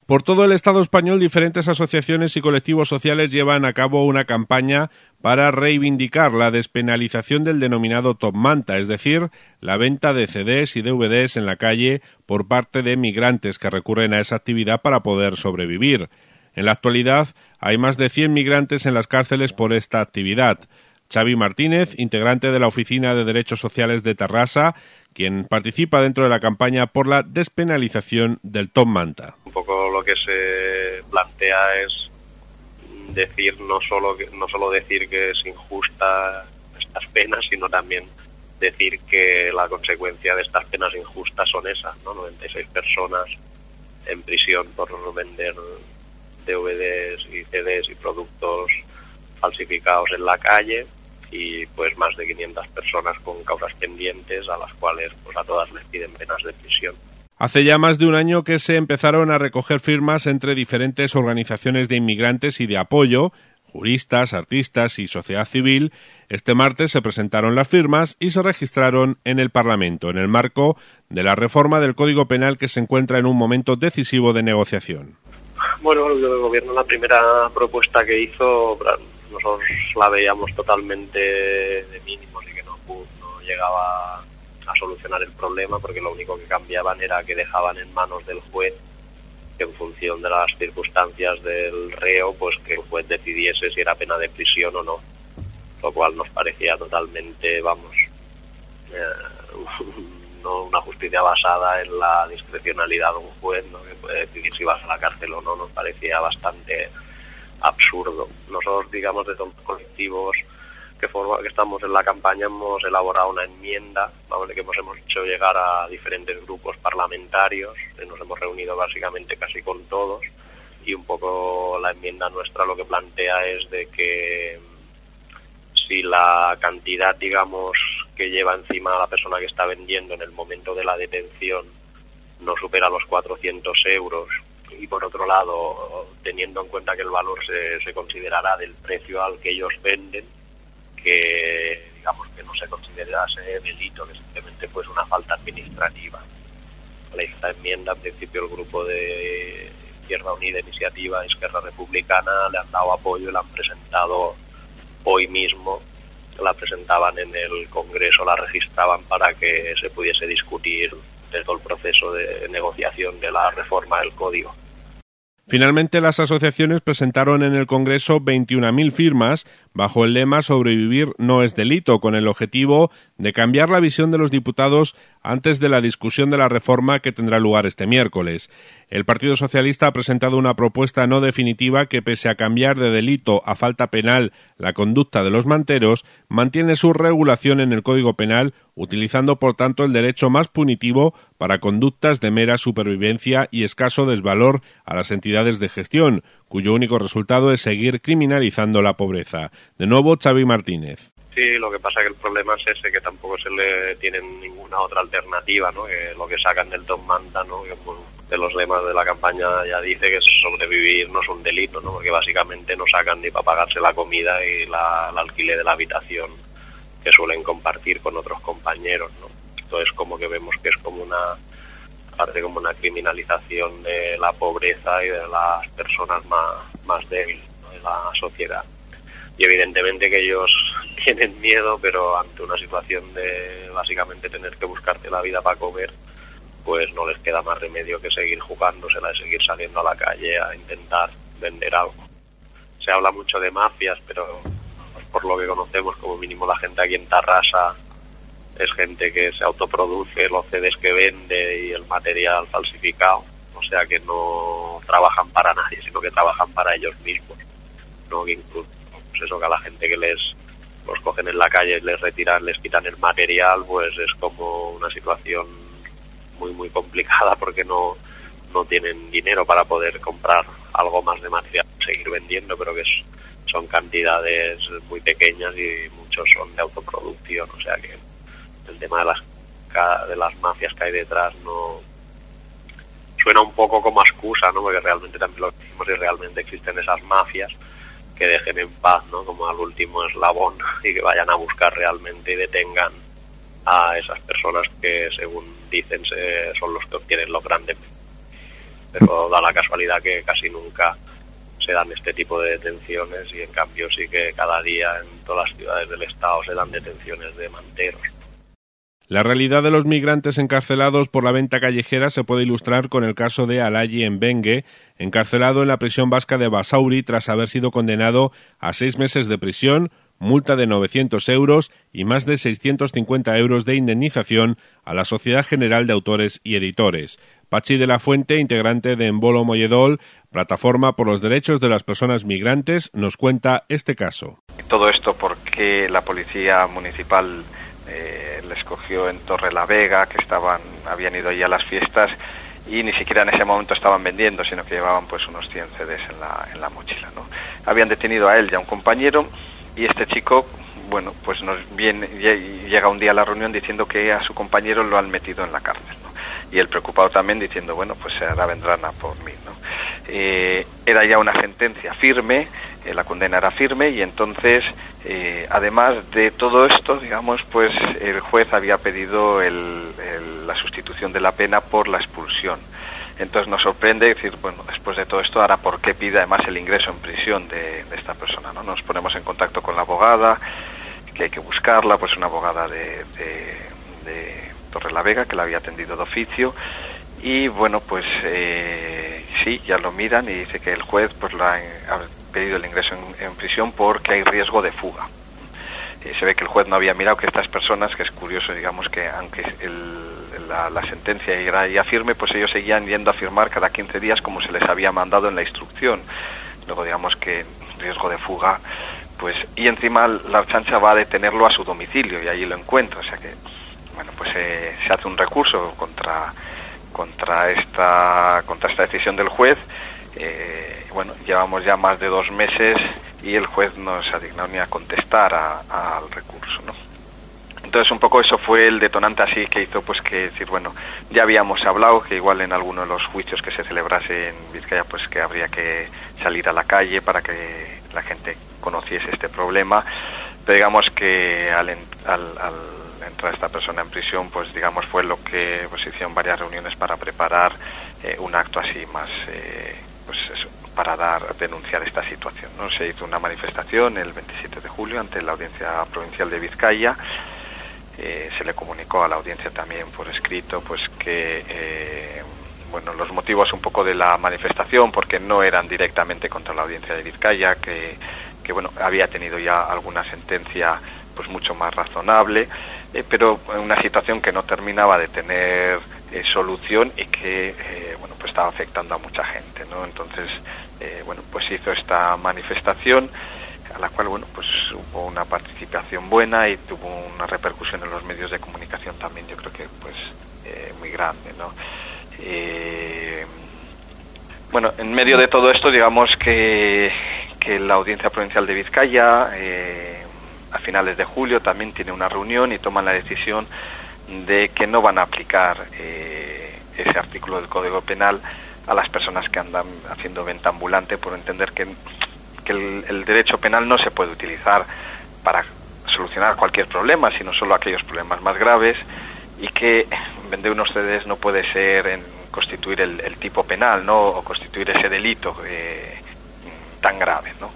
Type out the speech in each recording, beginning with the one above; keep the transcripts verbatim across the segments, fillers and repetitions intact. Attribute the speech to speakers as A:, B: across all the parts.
A: Por todo el Estado español, diferentes asociaciones y colectivos sociales llevan a cabo una campaña para reivindicar la despenalización del denominado top manta, es decir, la venta de ce des y de ve des en la calle por parte de migrantes que recurren a esa actividad para poder sobrevivir. En la actualidad, hay más de cien migrantes en las cárceles por esta actividad. Xavi Martínez, integrante de la Oficina de Derechos Sociales de Tarrasa, quien participa dentro de la campaña por la despenalización del top manta.
B: Un poco lo que se plantea es decir no solo no solo decir que es injusta estas penas, sino también decir que la consecuencia de estas penas injustas son esas, ¿no? noventa y seis personas en prisión por vender de ve des y ce des y productos falsificados en la calle, y pues más de quinientas personas con causas pendientes a las cuales pues a todas les piden penas de prisión.
A: Hace ya más de un año que se empezaron a recoger firmas entre diferentes organizaciones de inmigrantes y de apoyo, juristas, artistas y sociedad civil. Este martes se presentaron las firmas y se registraron en el Parlamento, en el marco de la reforma del Código Penal que se encuentra en un momento decisivo de negociación.
B: Bueno, el Gobierno, la primera propuesta que hizo, nosotros la veíamos totalmente de mínimos y que no, no llegaba a solucionar el problema, porque lo único que cambiaban era que dejaban en manos del juez, que en función de las circunstancias del reo, pues que el juez decidiese si era pena de prisión o no, lo cual nos parecía totalmente, vamos, eh, no una justicia basada en la discrecionalidad de un juez, ¿no? Que puede decidir si vas a la cárcel o no, nos parecía bastante absurdo. Nosotros, digamos, de todos los colectivos que, forma, que estamos en la campaña hemos elaborado una enmienda, vamos, que hemos, hemos hecho llegar a diferentes grupos parlamentarios, nos hemos reunido básicamente casi con todos, y un poco la enmienda nuestra lo que plantea es de que si la cantidad, digamos, que lleva encima a la persona que está vendiendo en el momento de la detención no supera los cuatrocientos euros, y por otro lado, teniendo en cuenta que el valor se, se considerará del precio al que ellos venden, que digamos que no se considerase delito, que simplemente fuese una falta administrativa. A esta enmienda, en principio, el grupo de Izquierda Unida, Iniciativa, Esquerra Republicana le han dado apoyo y la han presentado hoy mismo, la presentaban en el Congreso, la registraban para que se pudiese discutir de todo el proceso de negociación de la reforma del Código.
A: Finalmente, las asociaciones presentaron en el Congreso veintiuna mil firmas bajo el lema «Sobrevivir no es delito», con el objetivo de cambiar la visión de los diputados antes de la discusión de la reforma que tendrá lugar este miércoles. El Partido Socialista ha presentado una propuesta no definitiva que, pese a cambiar de delito a falta penal la conducta de los manteros, mantiene su regulación en el Código Penal, utilizando por tanto el derecho más punitivo para conductas de mera supervivencia y escaso desvalor a las entidades de gestión, cuyo único resultado es seguir criminalizando la pobreza. De nuevo, Xavi Martínez.
B: Sí, lo que pasa es que el problema es ese, que tampoco se le tienen ninguna otra alternativa, ¿no? Que lo que sacan del top manta, ¿no? Que de los lemas de la campaña ya dice que sobrevivir no es un delito, ¿no? Porque básicamente no sacan ni para pagarse la comida y la, el alquiler de la habitación que suelen compartir con otros compañeros, ¿no? Entonces, como que vemos que es como una, aparte como una criminalización de la pobreza y de las personas más, más débiles, ¿no? De la sociedad. Y evidentemente que ellos tienen miedo, pero ante una situación de básicamente tener que buscarte la vida para comer, pues no les queda más remedio que seguir jugándosela, de seguir saliendo a la calle a intentar vender algo. Se habla mucho de mafias, pero por lo que conocemos, como mínimo la gente aquí en Tarrasa es gente que se autoproduce los ce des que vende y el material falsificado, o sea que no trabajan para nadie, sino que trabajan para ellos mismos, no que incluso pues eso, que a la gente que les los cogen en la calle, les retiran, les quitan el material, pues es como una situación muy muy complicada, porque no no tienen dinero para poder comprar algo más de material, seguir vendiendo, pero que es, son cantidades muy pequeñas y muchos son de autoproducción, o sea que el tema de las de las mafias que hay detrás no suena un poco como excusa, ¿no? Porque realmente también lo decimos, y realmente existen esas mafias, que dejen en paz, ¿no? Como al último eslabón, y que vayan a buscar realmente y detengan a esas personas que, según dicen, se, son los que obtienen los grandes pero da la casualidad que casi nunca se dan este tipo de detenciones y en cambio sí que cada día en todas las ciudades del estado se dan detenciones de manteros.
A: La realidad de los migrantes encarcelados por la venta callejera se puede ilustrar con el caso de Alayi Mbengue, encarcelado en la prisión vasca de Basauri tras haber sido condenado a seis meses de prisión, multa de novecientos euros y más de seiscientos cincuenta euros de indemnización a la Sociedad General de Autores y Editores. Pachi de la Fuente, integrante de Embolo Molledol, plataforma por los derechos de las personas migrantes, nos cuenta este caso.
C: Todo esto porque la policía municipal eh, les cogió en Torrelavega, que estaban habían ido allí a las fiestas y ni siquiera en ese momento estaban vendiendo, sino que llevaban pues unos cien C Ds en la, en la mochila, ¿no? Habían detenido a él y a un compañero y este chico, bueno, pues nos viene, llega un día a la reunión diciendo que a su compañero lo han metido en la cárcel, ¿no? Y él preocupado también diciendo, bueno, pues ahora vendrán a por mí, ¿no? Eh, era ya una sentencia firme, eh, la condena era firme y entonces, eh, además de todo esto, digamos, pues el juez había pedido el, el, la sustitución de la pena por la expulsión. Entonces nos sorprende decir, bueno, después de todo esto, ahora por qué pide además el ingreso en prisión de, de esta persona, ¿no? Nos ponemos en contacto con la abogada, que hay que buscarla, pues una abogada de, de, de Torrelavega que la había atendido de oficio y bueno, pues eh, sí, ya lo miran y dice que el juez pues lo ha, ha pedido el ingreso en, en prisión porque hay riesgo de fuga. Eh, se ve que el juez no había mirado que estas personas, que es curioso, digamos que aunque el, la, la sentencia era ya firme, pues ellos seguían yendo a firmar cada quince días como se les había mandado en la instrucción. Luego digamos que riesgo de fuga, pues y encima la Ertzaintza va a detenerlo a su domicilio y allí lo encuentra, o sea que bueno, pues eh, se hace un recurso contra contra esta contra esta decisión del juez. Eh, bueno, llevamos ya más de dos meses y el juez no se ha dignado ni a contestar al recurso, ¿no? Entonces un poco eso fue el detonante así que hizo pues que decir, bueno, ya habíamos hablado que igual en alguno de los juicios que se celebrase en Vizcaya pues que habría que salir a la calle para que la gente conociese este problema, pero digamos que al, al, al entrar esta persona en prisión pues digamos fue lo que pues hicieron varias reuniones para preparar eh, un acto así más eh, pues eso, para dar denunciar esta situación, ¿no? Se hizo una manifestación el veintisiete de julio ante la Audiencia Provincial de Vizcaya. Eh, se le comunicó a la audiencia también por escrito pues que eh, bueno, los motivos un poco de la manifestación, porque no eran directamente contra la Audiencia de Vizcaya, que, que bueno, había tenido ya alguna sentencia pues mucho más razonable, eh, pero una situación que no terminaba de tener eh, solución y que eh, bueno, pues estaba afectando a mucha gente, ¿no? Entonces eh, bueno, pues hizo esta manifestación a la cual bueno, pues hubo una participación buena y tuvo una repercusión en los medios de comunicación también, yo creo que pues eh, muy grande, ¿no? Eh, bueno, en medio de todo esto, digamos que, que la Audiencia Provincial de Vizcaya eh, a finales de julio también tiene una reunión y toman la decisión de que no van a aplicar eh, ese artículo del Código Penal a las personas que andan haciendo venta ambulante, por entender que que el, el derecho penal no se puede utilizar para solucionar cualquier problema, sino solo aquellos problemas más graves, y que vender unos C Ds no puede ser en constituir el, el tipo penal, ¿no? O constituir ese delito eh, tan grave, ¿no?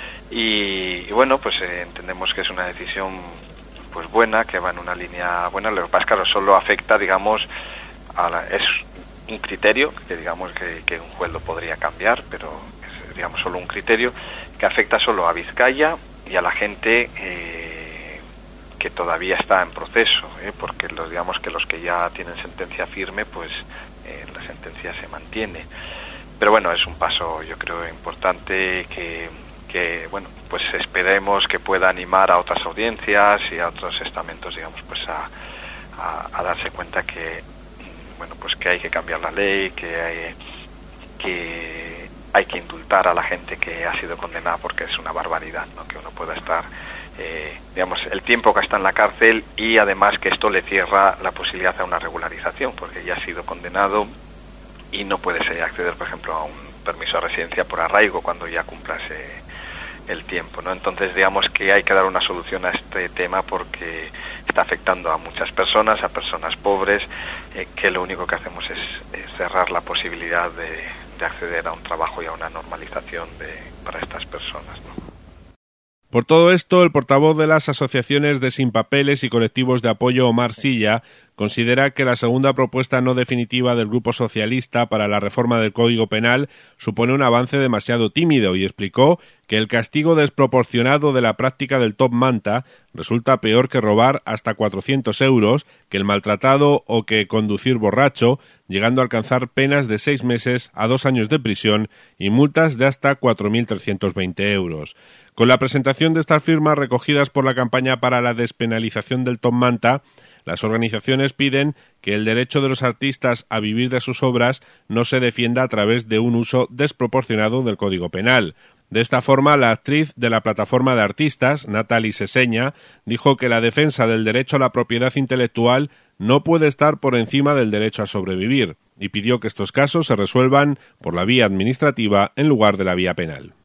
C: Y, y bueno, pues eh, entendemos que es una decisión pues buena, que va en una línea buena. Lo que pasa es que claro, solo afecta, digamos, a la, es un criterio que digamos que, que un juez lo podría cambiar, pero digamos solo un criterio que afecta solo a Vizcaya y a la gente eh, que todavía está en proceso, ¿eh? Porque los digamos que los que ya tienen sentencia firme, pues eh, la sentencia se mantiene. Pero bueno, es un paso yo creo importante que, que bueno, pues esperemos que pueda animar a otras audiencias y a otros estamentos, digamos, pues a, a, a darse cuenta que bueno, pues que hay que cambiar la ley, que hay que hay que indultar a la gente que ha sido condenada, porque es una barbaridad, ¿no? Que uno pueda estar, eh, digamos, el tiempo que está en la cárcel y además que esto le cierra la posibilidad a una regularización, porque ya ha sido condenado y no puedes acceder, por ejemplo, a un permiso de residencia por arraigo cuando ya cumplas eh, el tiempo, ¿no? Entonces, digamos que hay que dar una solución a este tema porque está afectando a muchas personas, a personas pobres, eh, que lo único que hacemos es, es cerrar la posibilidad de, de acceder a un trabajo y a una normalización de, para estas personas, ¿no?
A: Por todo esto, el portavoz de las asociaciones de Sin Papeles y colectivos de apoyo, Omar Silla, considera que la segunda propuesta no definitiva del Grupo Socialista para la reforma del Código Penal supone un avance demasiado tímido y explicó que el castigo desproporcionado de la práctica del top manta resulta peor que robar hasta cuatrocientos euros, que el maltratado o que conducir borracho, llegando a alcanzar penas de seis meses a dos años de prisión y multas de hasta cuatro mil trescientos veinte euros. Con la presentación de estas firmas recogidas por la campaña para la despenalización del top manta, las organizaciones piden que el derecho de los artistas a vivir de sus obras no se defienda a través de un uso desproporcionado del Código Penal. De esta forma, la actriz de la plataforma de artistas, Natalie Seseña, dijo que la defensa del derecho a la propiedad intelectual no puede estar por encima del derecho a sobrevivir, y pidió que estos casos se resuelvan por la vía administrativa en lugar de la vía penal.